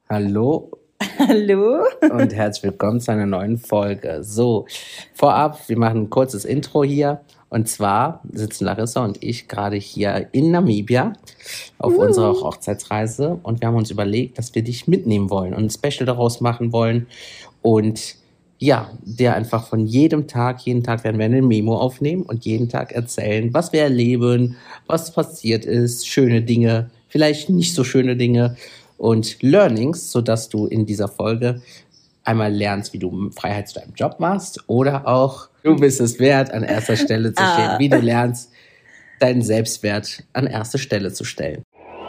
Hallo Hallo und herzlich willkommen zu einer neuen Folge. So, vorab, wir machen ein kurzes Intro hier. Und zwar sitzen Larissa und ich gerade hier in Namibia auf unserer Hochzeitsreise. Und wir haben uns überlegt, dass wir dich mitnehmen wollen und ein Special daraus machen wollen. Und ja, der einfach von jeden Tag werden wir eine Memo aufnehmen und jeden Tag erzählen, was wir erleben, was passiert ist, schöne Dinge, vielleicht nicht so schöne Dinge und Learnings, sodass du in dieser Folge einmal lernst, wie du Freiheit zu deinem Job machst oder auch, du bist es wert, an erster Stelle zu stehen, wie du lernst, deinen Selbstwert an erste Stelle zu stellen.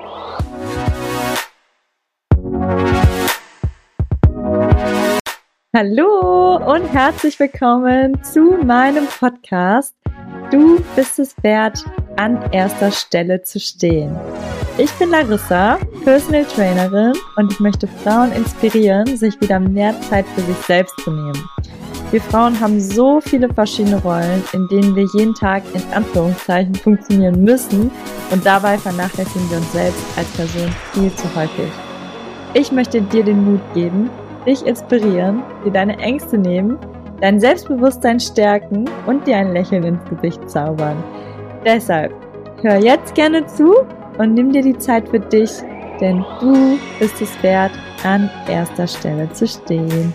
Hallo und herzlich willkommen zu meinem Podcast. Du bist es wert, an erster Stelle zu stehen. Ich bin Larissa, Personal Trainerin, und ich möchte Frauen inspirieren, sich wieder mehr Zeit für sich selbst zu nehmen. Wir Frauen haben so viele verschiedene Rollen, in denen wir jeden Tag in Anführungszeichen funktionieren müssen, und dabei vernachlässigen wir uns selbst als Person viel zu häufig. Ich möchte dir den Mut geben, dich inspirieren, dir deine Ängste nehmen, dein Selbstbewusstsein stärken und dir ein Lächeln ins Gesicht zaubern. Deshalb, hör jetzt gerne zu und nimm dir die Zeit für dich, denn du bist es wert, an erster Stelle zu stehen.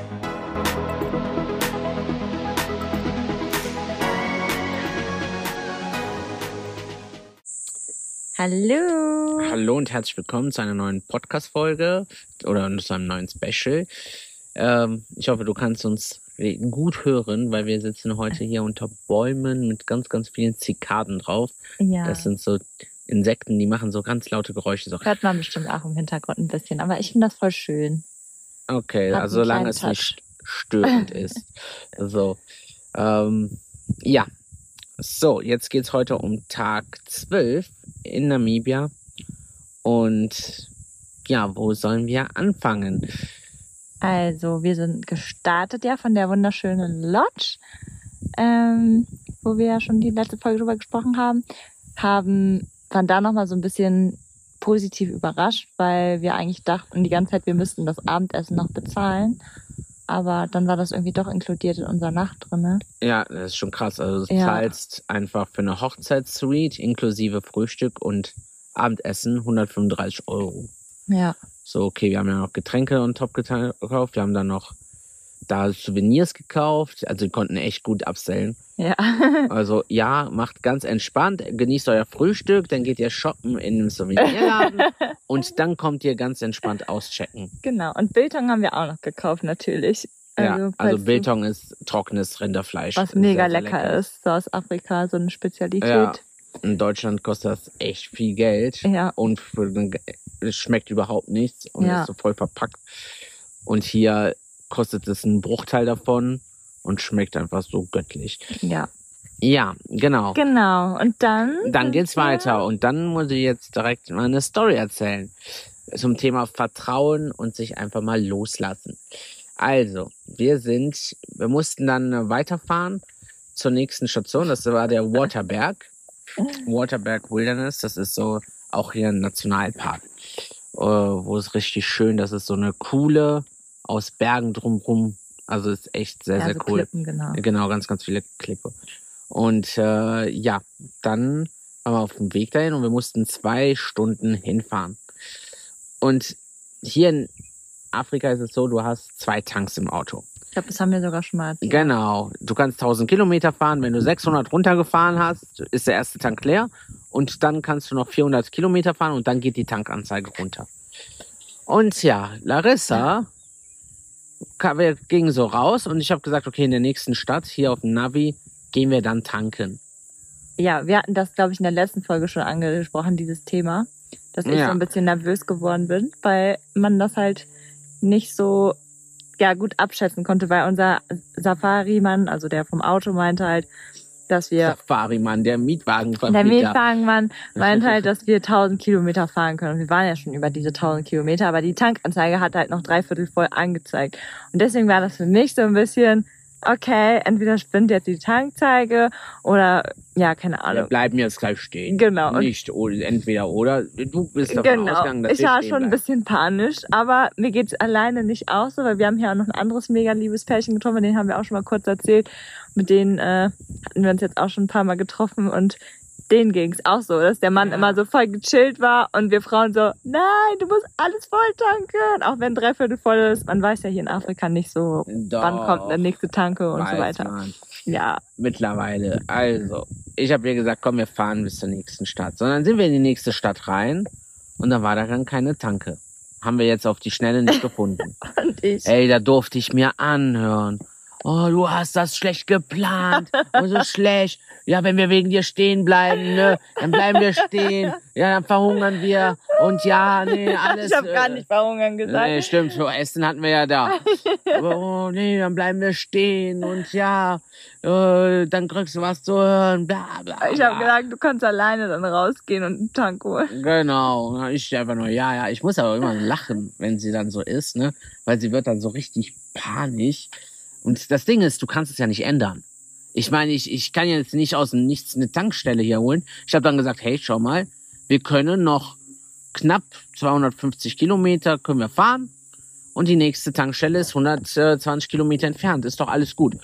Hallo! Hallo und herzlich willkommen zu einer neuen Podcast-Folge oder zu einem neuen Special. Ich hoffe, du kannst uns gut hören, weil wir sitzen heute hier unter Bäumen mit ganz, ganz vielen Zikaden drauf. Ja. Das sind so Insekten, die machen so ganz laute Geräusche. So. Hört man bestimmt auch im Hintergrund ein bisschen, aber ich finde das voll schön. Okay, Hat also einen solange es kleinen nicht störend ist. So, ja. So, jetzt geht's heute um Tag 12 in Namibia. Und ja, wo sollen wir anfangen? Also, wir sind gestartet ja von der wunderschönen Lodge, wo wir ja schon die letzte Folge drüber gesprochen haben, waren da nochmal so ein bisschen positiv überrascht, weil wir eigentlich dachten die ganze Zeit, wir müssten das Abendessen noch bezahlen. Aber dann war das irgendwie doch inkludiert in unserer Nacht drin, ne? Ja, das ist schon krass. Also du zahlst einfach für eine Hochzeitssuite inklusive Frühstück und Abendessen 135 €. Ja. So, okay, wir haben ja noch Getränke on top gekauft. Wir haben dann noch da Souvenirs gekauft. Also die konnten echt gut upsellen. Ja. Also ja, macht ganz entspannt. Genießt euer Frühstück, dann geht ihr shoppen in einem Souvenirladen und dann kommt ihr ganz entspannt auschecken. Genau. Und Biltong haben wir auch noch gekauft, natürlich. Also Biltong ist trockenes Rinderfleisch. Was mega lecker ist. So aus Afrika, so eine Spezialität. Ja, in Deutschland kostet das echt viel Geld. Ja. Und es schmeckt überhaupt nichts und ist so voll verpackt. Und hier kostet es einen Bruchteil davon und schmeckt einfach so göttlich. Ja. Ja, genau. Genau. Und dann geht's weiter. Und dann muss ich jetzt direkt mal eine Story erzählen. Zum Thema Vertrauen und sich einfach mal loslassen. Also, wir mussten dann weiterfahren zur nächsten Station. Das war der Waterberg. Waterberg Wilderness. Das ist so auch hier ein Nationalpark. Wo es richtig schön, das ist so eine Kuhle aus Bergen drumherum. Also ist echt sehr, sehr cool. Klippen, genau. Genau, ganz, ganz viele Klippe. Und dann waren wir auf dem Weg dahin und wir mussten 2 Stunden hinfahren. Und hier in Afrika ist es so, du hast 2 Tanks im Auto. Ich glaube, das haben wir sogar schon mal erzählt. Genau. Du kannst 1000 Kilometer fahren. Wenn du 600 runtergefahren hast, ist der erste Tank leer. Und dann kannst du noch 400 Kilometer fahren und dann geht die Tankanzeige runter. Und ja, Larissa, wir gingen so raus und ich habe gesagt, okay, in der nächsten Stadt, hier auf dem Navi, gehen wir dann tanken. Ja, wir hatten das, glaube ich, in der letzten Folge schon angesprochen, dieses Thema, dass ich so ein bisschen nervös geworden bin, weil man das halt nicht so gut abschätzen konnte, weil unser Safari-Mann, also der vom Auto, meinte halt, dass wir... Safari-Mann, der Mietwagenvermieter. Der Mietwagenmann meinte halt, dass wir 1000 Kilometer fahren können. Und wir waren ja schon über diese 1000 Kilometer, aber die Tankanzeige hat halt noch 3/4 voll angezeigt. Und deswegen war das für mich so ein bisschen, okay, entweder spinnt jetzt die Tankzeige oder, ja, keine Ahnung. Wir bleiben jetzt gleich stehen. Genau. Nicht entweder oder. Du bist davon ausgegangen, dass Ich wir war stehen schon ein bleiben. bisschen panisch, aber mir geht's alleine nicht auch so, weil wir haben hier auch noch ein anderes mega liebes Pärchen getroffen, den haben wir auch schon mal kurz erzählt. Mit denen hatten wir uns jetzt auch schon ein paar Mal getroffen und denen ging's auch so, dass der Mann immer so voll gechillt war und wir Frauen so, nein, du musst alles voll tanken, auch wenn 3/4 voll ist. Man weiß ja hier in Afrika nicht so, Doch, wann kommt der nächste Tanke und so weiß weiter. man. Ja, Mittlerweile. Also, ich habe ihr gesagt, komm, wir fahren bis zur nächsten Stadt. Sondern sind wir in die nächste Stadt rein und da war da dann keine Tanke. Haben wir jetzt auf die Schnelle nicht gefunden. und ich. Ey, da durfte ich mir anhören. Oh, du hast das schlecht geplant und so schlecht. Ja, wenn wir wegen dir stehen bleiben, ne, dann bleiben wir stehen. Ja, dann verhungern wir. Und ja, nee, alles. Ich habe gar nicht verhungern gesagt. Nee, stimmt, für Essen hatten wir ja da. Aber, oh, nee, dann bleiben wir stehen. Und ja, dann kriegst du was zu hören. Bla, bla, bla. Ich habe gesagt, du kannst alleine dann rausgehen und einen Tank holen. Genau. Ich einfach nur, ja. Ich muss aber immer lachen, wenn sie dann so ist, ne, weil sie wird dann so richtig panisch. Und das Ding ist, du kannst es ja nicht ändern. Ich meine, ich kann jetzt nicht aus dem Nichts eine Tankstelle hier holen. Ich habe dann gesagt, hey, schau mal, wir können noch knapp 250 Kilometer können wir fahren und die nächste Tankstelle ist 120 Kilometer entfernt. Ist doch alles gut.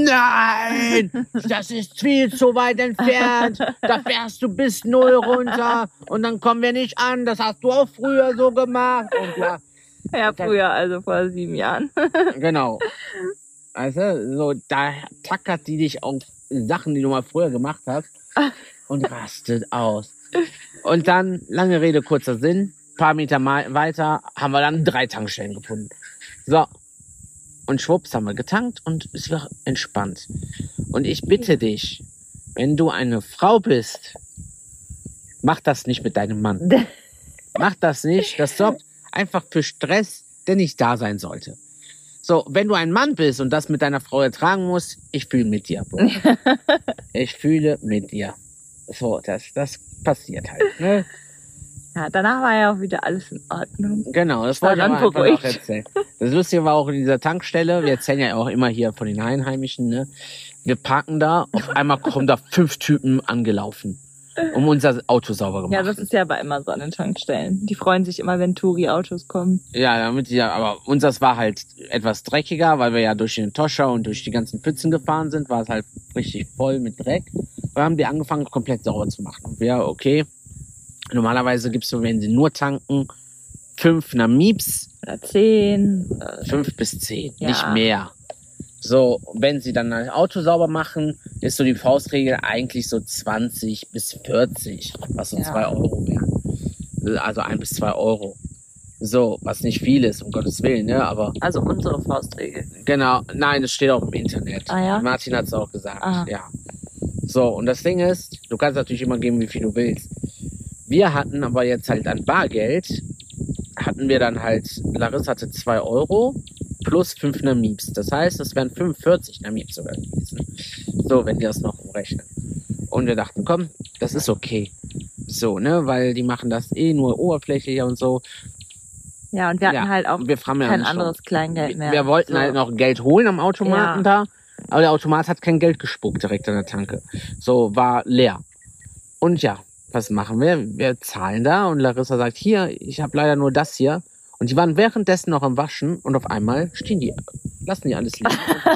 Nein, das ist viel zu weit entfernt. Da fährst du bis 0 runter und dann kommen wir nicht an. Das hast du auch früher so gemacht. Und ja, Ja, früher, also vor 7 Jahren. genau. Also, so, da tackert die dich auf Sachen, die du mal früher gemacht hast und rastet aus. Und dann, lange Rede, kurzer Sinn, paar Meter weiter haben wir dann 3 Tankstellen gefunden. So. Und schwupps haben wir getankt und es war entspannt. Und ich bitte dich, wenn du eine Frau bist, mach das nicht mit deinem Mann. Mach das nicht. Das sorgt einfach für Stress, der nicht da sein sollte. So, wenn du ein Mann bist und das mit deiner Frau ertragen musst, ich fühle mit dir, Bro. Ich fühle mit dir. So, das passiert halt, ne? Ja, danach war ja auch wieder alles in Ordnung. Genau, das war wollte ich dann aber einfach beruhigt. noch erzählen. Das Lustige war auch in dieser Tankstelle, wir erzählen ja auch immer hier von den Einheimischen, ne? Wir parken da, auf einmal kommen da 5 Typen angelaufen, um unser Auto sauber gemacht. Ja, das ist ja aber immer so an den Tankstellen. Die freuen sich immer, wenn Touri-Autos kommen. Ja, aber unseres war halt etwas dreckiger, weil wir ja durch den Toscher und durch die ganzen Pfützen gefahren sind, war es halt richtig voll mit Dreck. Wir haben die angefangen, komplett sauber zu machen. Und wir, okay, normalerweise gibst du, wenn sie nur tanken, 5 Namibs. Oder 10. 5 bis 10, Ja. nicht mehr. So, wenn sie dann ein Auto sauber machen, ist so die Faustregel eigentlich so 20 bis 40, was so Ja. 2 Euro wären. Also 1 bis 2 Euro. So, was nicht viel ist, um Gottes Willen, ne, aber Also unsere Faustregel. genau, nein, das steht auch im Internet. Ah, ja? Martin hat es auch gesagt, Ah. ja. So, und das Ding ist, du kannst natürlich immer geben, wie viel du willst. Wir hatten aber jetzt halt an Bargeld, hatten wir dann halt, Larissa hatte 2 Euro plus 5 Namibs. Das heißt, es wären 45 Namibs sogar gewesen. So, wenn die das noch umrechnen. Und wir dachten, komm, das ist okay. So, ne, weil die machen das eh nur oberflächlich und so. Ja, und wir hatten Ja, halt auch wir haben ja kein schon- anderes Kleingeld mehr. Wir wollten So. halt noch Geld holen am Automaten Ja. da, aber der Automat hat kein Geld gespuckt direkt an der Tanke. So, war leer. Und ja, was machen wir? Wir zahlen da und Larissa sagt, hier, ich habe leider nur das hier. Und die waren währenddessen noch am Waschen und auf einmal stehen die, lassen die alles liegen.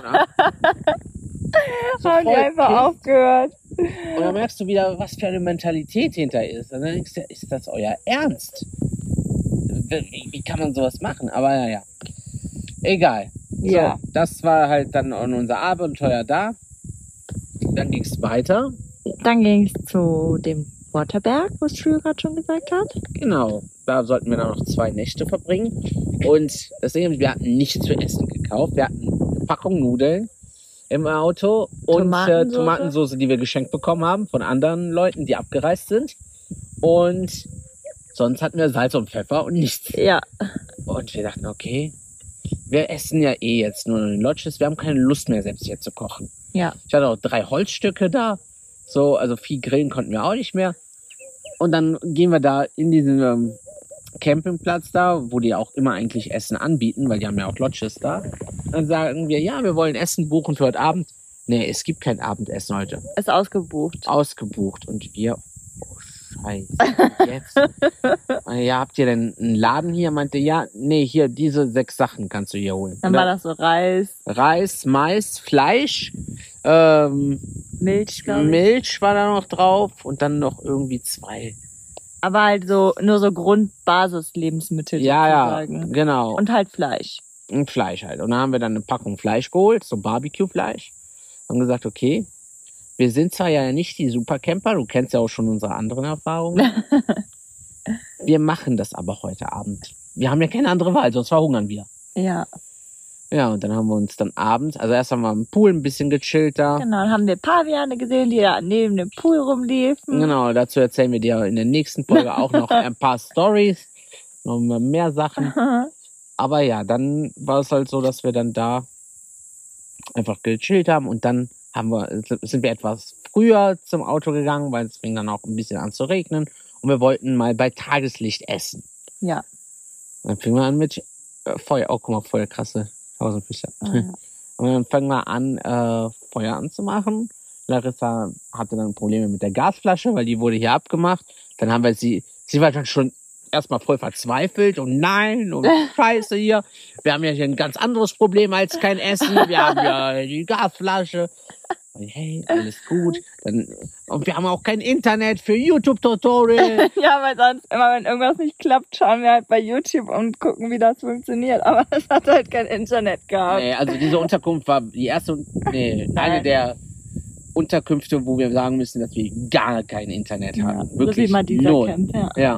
So Haben die voll einfach piss. aufgehört. Und dann merkst du wieder, was für eine Mentalität hinter ist. Und dann denkst du, ist das euer Ernst? Wie kann man sowas machen? Aber naja, egal. Ja. So, das war halt dann unser Abenteuer da. Dann ging es weiter. Dann ging es zu dem Waterberg, was Schül gerade schon gesagt hat. Genau, da sollten wir dann noch 2 Nächte verbringen. Und das Ding ist, wir hatten nichts zu essen gekauft. Wir hatten eine Packung Nudeln im Auto und Tomatensoße. Tomatensauce, die wir geschenkt bekommen haben von anderen Leuten, die abgereist sind. Und sonst hatten wir Salz und Pfeffer und nichts. Ja. Und wir dachten, okay, wir essen ja eh jetzt nur in den Lodges. Wir haben keine Lust mehr, selbst hier zu kochen. Ja. Ich hatte auch 3 Holzstücke da. So, also viel grillen konnten wir auch nicht mehr. Und dann gehen wir da in diesen Campingplatz da, wo die auch immer eigentlich Essen anbieten, weil die haben ja auch Lodges da. Dann sagen wir, ja, wir wollen Essen buchen für heute Abend. Nee, es gibt kein Abendessen heute. Ist ausgebucht. Ausgebucht. Und wir, oh Scheiße, jetzt. Ja, habt ihr denn einen Laden hier? Meinte, ja, nee, hier, diese 6 Sachen kannst du hier holen. Dann war das so Reis, Mais, Fleisch, Milch, glaube ich. Milch war da noch drauf und dann noch irgendwie 2. Aber halt so, nur so Grundbasis-Lebensmittel sozusagen. Ja, genau. Und halt Fleisch. Und Fleisch halt. Und dann haben wir dann eine Packung Fleisch geholt, so Barbecue-Fleisch. Haben gesagt, okay, wir sind zwar ja nicht die Supercamper, du kennst ja auch schon unsere anderen Erfahrungen. Wir machen das aber heute Abend. Wir haben ja keine andere Wahl, sonst verhungern wir. Ja. Ja, und dann haben wir uns dann abends, also erst haben wir am Pool ein bisschen gechillt da. Genau, dann haben wir Paviane gesehen, die da neben dem Pool rumliefen. Genau, dazu erzählen wir dir in der nächsten Folge auch noch ein paar Storys, noch mehr Sachen. Aber ja, dann war es halt so, dass wir dann da einfach gechillt haben und dann sind wir etwas früher zum Auto gegangen, weil es fing dann auch ein bisschen an zu regnen und wir wollten mal bei Tageslicht essen. Ja. Dann fingen wir an mit Feuer. Oh, guck mal, voll krasse Tausendfüßler. Oh, ja. Und dann fangen wir an, Feuer anzumachen. Larissa hatte dann Probleme mit der Gasflasche, weil die wurde hier abgemacht. Dann haben wir sie war dann schon erstmal voll verzweifelt und nein und scheiße hier. Wir haben ja hier ein ganz anderes Problem als kein Essen. Wir haben ja die Gasflasche. Und hey, alles gut. Und wir haben auch kein Internet für YouTube-Tutorial. Ja, weil sonst immer, wenn irgendwas nicht klappt, schauen wir halt bei YouTube und gucken, wie das funktioniert. Aber es hat halt kein Internet gehabt. Nee, also diese Unterkunft war eine der Unterkünfte, wo wir sagen müssen, dass wir gar kein Internet haben. Ja, wirklich so wie mal dieser null. Camp, Ja.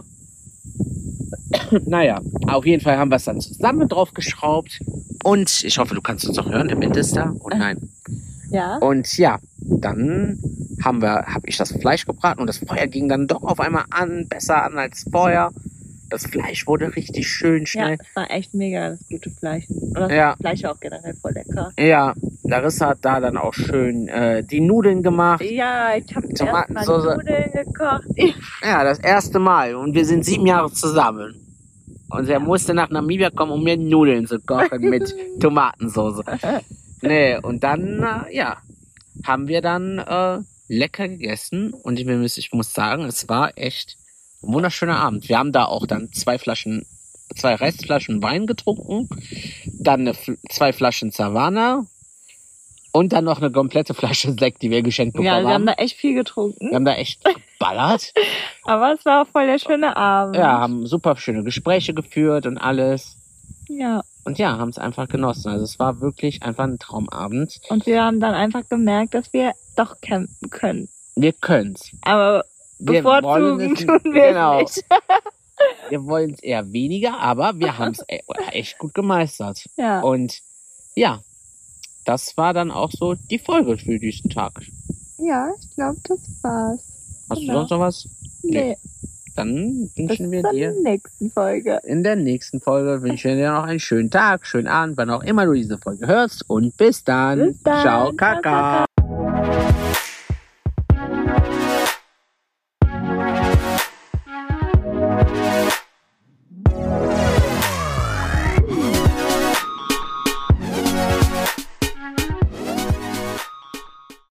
Naja, auf jeden Fall haben wir es dann zusammen drauf geschraubt. Und ich hoffe, du kannst uns auch hören. Der Wind ist da. Und nein. Ja. Und ja, dann habe ich das Fleisch gebraten und das Feuer ging dann doch auf einmal besser an als vorher. Das Fleisch wurde richtig schön schnell. Ja, es war echt mega, das gute Fleisch. Und das Fleisch war auch generell voll lecker. Ja, Larissa hat da dann auch schön die Nudeln gemacht. Ja, ich habe Tomatensoße. Nudeln gekocht. Ja, das erste Mal. Und wir sind 7 Jahre zusammen. Und er musste nach Namibia kommen, um mir Nudeln zu kochen mit Tomatensauce. Nee, und dann, haben wir dann lecker gegessen. Und ich muss sagen, es war echt ein wunderschöner Abend. Wir haben da auch dann 2 Restflaschen Wein getrunken, dann 2 Flaschen Savana und dann noch eine komplette Flasche Sekt, die wir geschenkt bekommen haben. Ja, wir haben da echt viel getrunken. Wir haben da echt geballert. Aber es war auch voll der schöne Abend. Ja, haben super schöne Gespräche geführt und alles. Ja. Und ja, haben es einfach genossen. Also es war wirklich einfach ein Traumabend. Und wir haben dann einfach gemerkt, dass wir doch campen können. Wir können's. Aber bevorzugen tun wir es nicht. Wir wollen es eher weniger, aber wir haben es echt gut gemeistert. Ja. Und ja, das war dann auch so die Folge für diesen Tag. Ja, ich glaube, das war's. Hast du sonst noch was? Nee. Dann wünschen wir dir dir in der nächsten Folge. In der nächsten Folge wünschen wir dir noch einen schönen Tag, schönen Abend, wann auch immer du diese Folge hörst. Und bis dann. Bis dann. Ciao, Kaka.